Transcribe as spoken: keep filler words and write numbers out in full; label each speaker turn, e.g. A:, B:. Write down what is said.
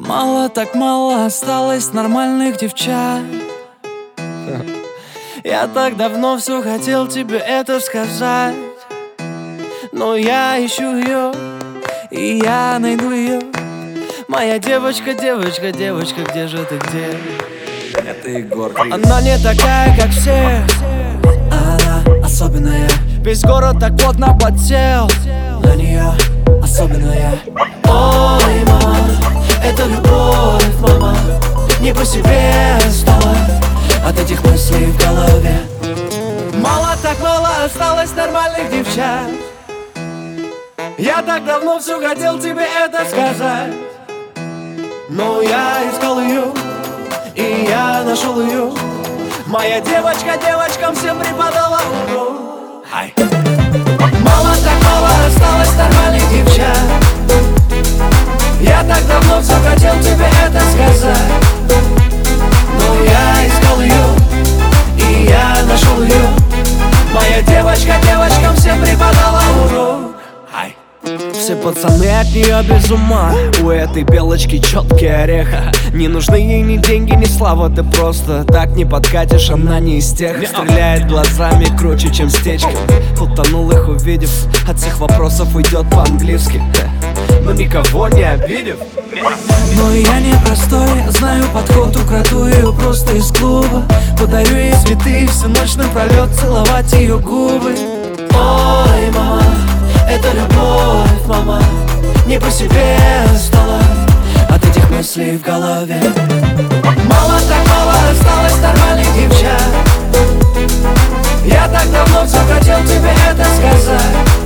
A: Мало так мало осталось нормальных девчат. Я так давно все хотел тебе это сказать, но я ищу ее, и я найду ее. Моя девочка, девочка, девочка, где же ты, где?
B: Это Егор Крид.
A: Она не такая, как все, она особенная. Весь город так плотно подсел на нее, особенная. Ой, мама, это любовь, мама. Не по себе стало от этих мыслей в голове. Мало так мало осталось нормальных девчат. Я так давно все хотел тебе это сказать, но я искал ее, и я нашел ее. Моя девочка девочкам всем преподала урок. Ай. Мало так мало осталось нормальных девчат. Я так давно все хотел тебе это сказать, но я искал ее, и я нашел ее. Моя девочка девочкам всем преподала урок. Ай. Все пацаны от нее без ума. У этой белочки четкий орех. Не нужны ей ни деньги, ни слава. Ты просто так не подкатишь. Она не из тех, стреляет глазами круче, чем стечки. Утонул их увидев, от всех вопросов уйдет по-английски, но никого не обидев. Но я не простой, знаю подход, украду ее просто из клуба. Подарю ей цветы, всю ночь напролет целовать ее губы. Ой, мама, это любовь, мама. Не по себе стало от этих мыслей в голове. Мало так мало осталось нормальных девчат. Я так давно все хотел тебе это сказать,